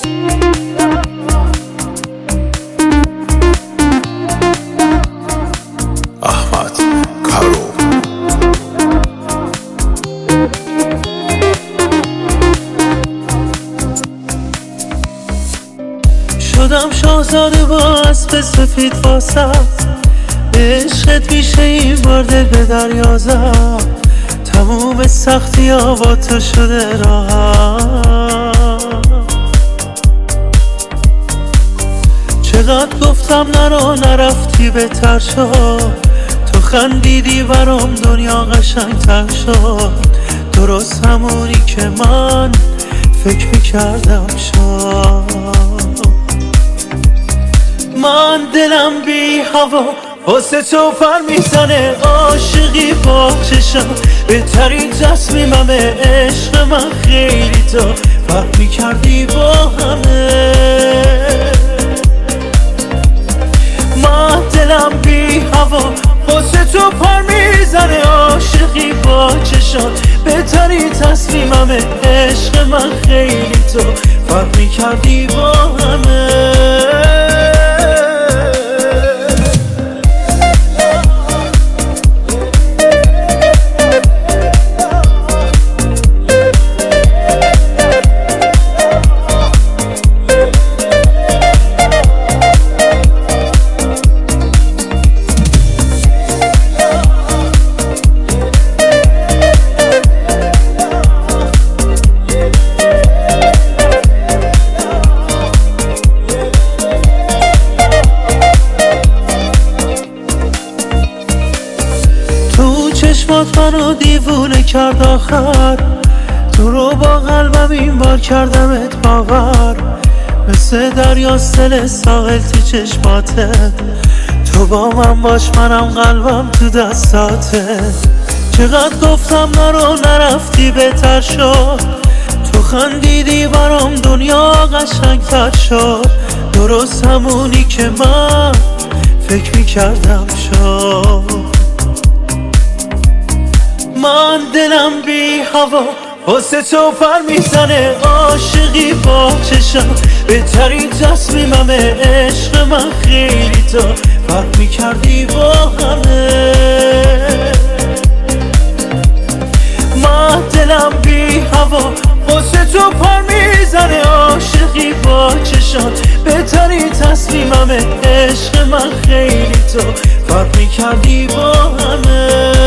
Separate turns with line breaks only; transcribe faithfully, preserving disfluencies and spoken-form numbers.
احمد کارو
شدم شاهزاده با اسب سفید واسم، عشقت میشه این بار دل به دریا زد، تموم سختی ها با تو شده راحت. چقدر گفتم نرو نرفتی بهتر شد، تو خندیدی برام دنیا قشنگ تر شد، درست همونی که من فکر میکردم شد. من دلم بی هوا واسه تو پر میزنه، عاشقی با چشم بهترین تصمیممه، عشق من خیلی تو فرق میکردی با همه. من دلم بی هوا واسه تو پر میزنه، عاشقی با چشم بهترین تصمیممه، عشق من خیلی تو فرق میکردی با همه. چشمات منو دیوونه کرد آخر، تو رو با قلبم این بار کردمت باور، مثل دریا دل ساحل تو چشماته، تو با من باش منم قلبم تو دستاته. چقدر گفتم نرو نرفتی بهتر شد، تو خندیدی برام دنیا قشنگ تر شد، درست همونی که من فکر میکردم شد. من دلم بی هوا واسه تو پر میزنه، عاشقی با چشم بهترین تصمیممه، عشق من خیلی تو فرق میکردی با همه. من دلم بی هوا واسه تو پر میزنه، عاشقی با چشم بهترین تصمیممه، عشق من خیلی تو فرق میکردی با همه.